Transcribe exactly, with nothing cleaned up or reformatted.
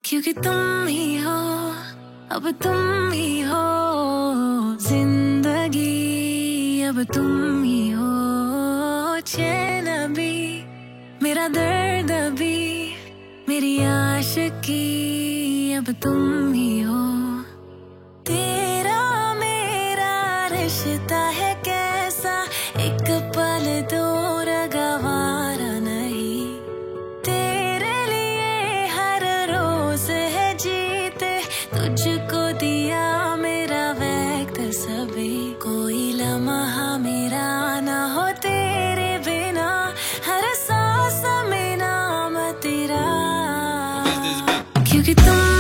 क्योंकि तुम ही हो, अब तुम ही हो जिंदगी, अब तुम ही हो चैन भी, मेरा दर्द भी, मेरी आशिकी, अब तुम ही हो। तेरा मेरा रिश्ता है कैसा, एक पल दूर गवारा नहीं, तेरे लिए हर रोज है जीते, तुझको दिया मेरा वक्त सभी, कोई लम्हा मेरा ना हो तेरे बिना, हर सांस में नाम तेरा, क्योंकि तुम